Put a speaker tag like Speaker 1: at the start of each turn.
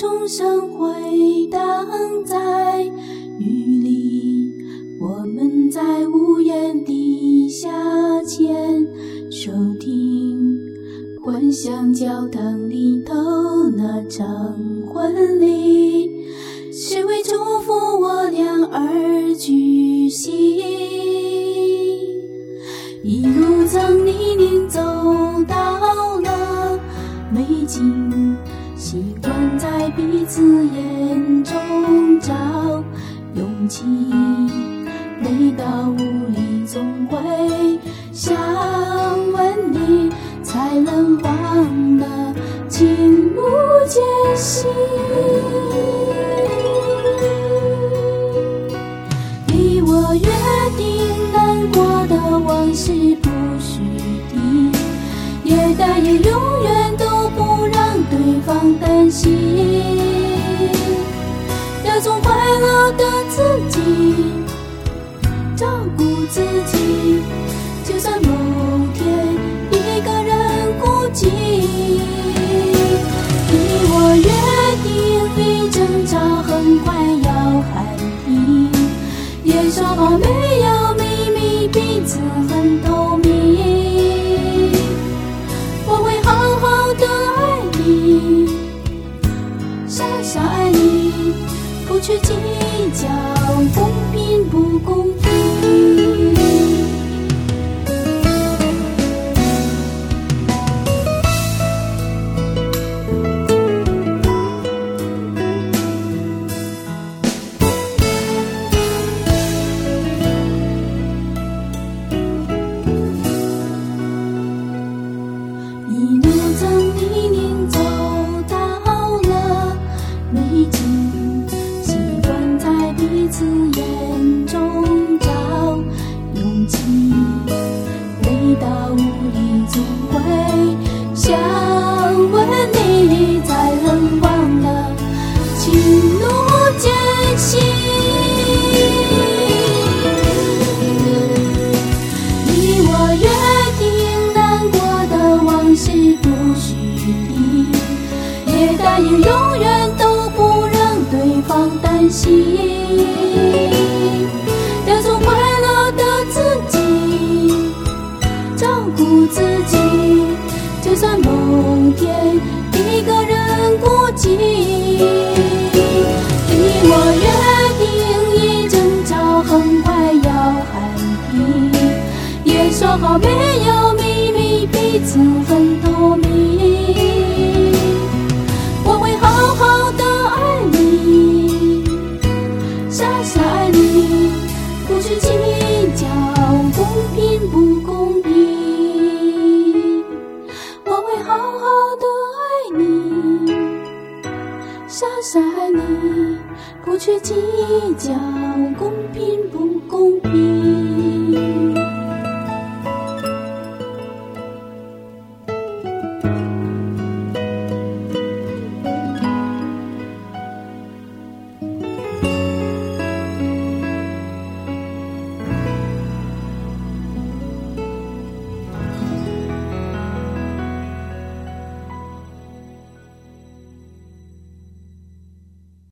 Speaker 1: 重生回荡在雨里，我们在屋檐底下牵手听幻想教堂里头那场婚礼，是为祝福我俩而举行。一路曾泥泞走到了美景，习惯在彼此眼中找勇气，每到屋里总会想问你，才能忘了情不坚信。你我约定难过的往事不许提，也答应永远都不让对方担心，要做快乐的自己，照顾自己，就算某天一个人孤寂。你我约定一争吵很快要喊停，也说好没有秘密，彼此很透明。我会好好的爱你，傻傻爱你，不去计较公平不公平。一路曾泥泞走到了美景，习惯在彼此眼中找勇气，每到屋里总会想问你，才能忘了情路艰辛。你我约定难过的往事不许提，也答应永远都不让对方担心，要做快乐的自己，照顾自己，就算某天一个人孤寂。你我约定一争吵很快要喊停，也说好没有秘密，彼此很透明。我会好好的爱你，傻傻爱你，不去计较公平不公平。我会好好的爱你，傻傻爱你，不去计较公平不公平。